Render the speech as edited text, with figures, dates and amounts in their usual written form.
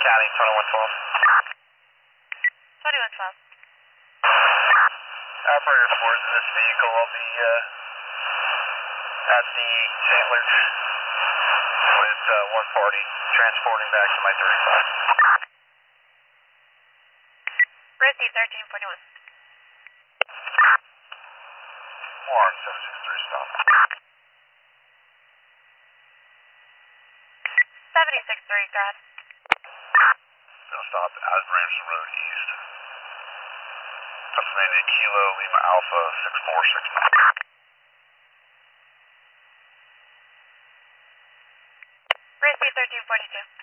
County, 2112. 2112. Operator 4, this vehicle will be at the St. Luke's with one party transporting back to my 35. Rosie 1341. Warren 763, stop. 763, go ahead. Gonna stop at Branson Road East. Pennsylvania Kilo Lima Alpha 6469. Rosie 1342.